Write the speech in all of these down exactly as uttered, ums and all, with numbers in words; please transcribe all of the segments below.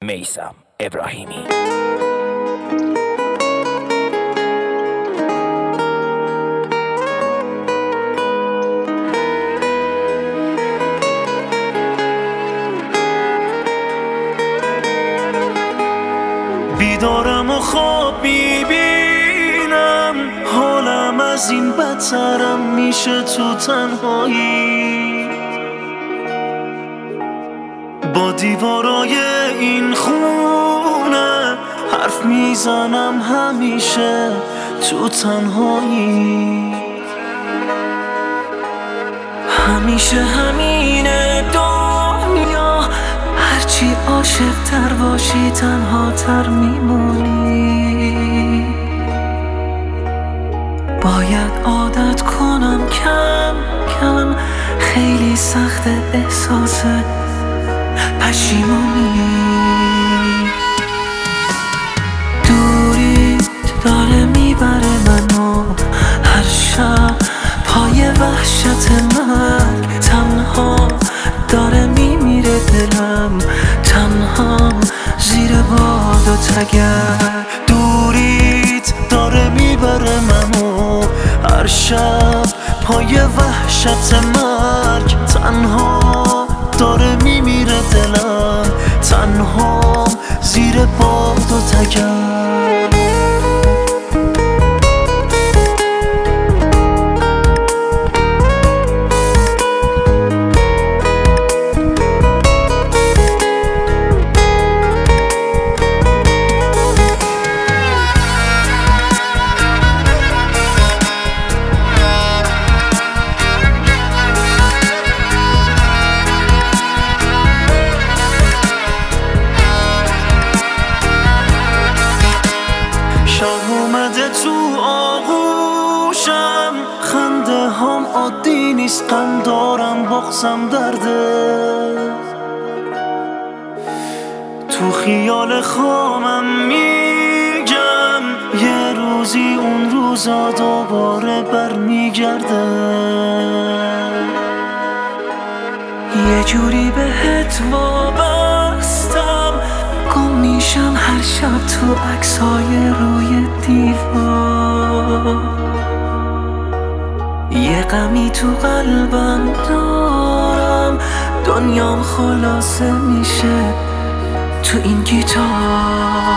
میثم ابراهیمی. بیدارم و خواب میبینم، حالم از این بدترم میشه تو تنهایی. با دیوارای این خونه حرف میزنم همیشه تو تنهایی. همیشه همینه دنیا، هرچی عاشق تر باشی تنها تر میمونی. باید عادت کنم کم کم، خیلی سخت احساس پشیمونی. دوری داره میبره منو هر شب پای وحشت مرگ. تنها داره میمیره دلم، تنها زیر باد و تگر. دوریت داره میبره منو هر شب پای وحشت مرگ. تنها داره میمیره دلم، تنها زیر باد و تگر. تو آغوشم خنده هم عادی نیست، غم دارم بغزم درده. تو خیال خامم میگم یه روزی اون روزا دوباره برمیگرده. یه جوری بهت وابستم، گم میشم هر شب تو عکسای روی دیوار. یه غمی تو قلبم دارم، دنیام خلاصه میشه تو این گیتار.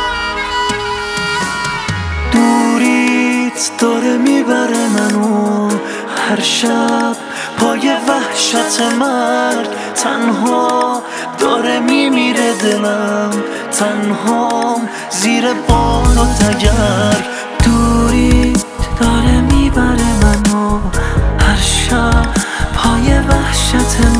دوریت داره میبره منو هر شب پای وحشت مرگ. تنها داره میمیره دلم، تنها زیر باد و تگر. دوریت داره میبره منو هر شب پای وحشت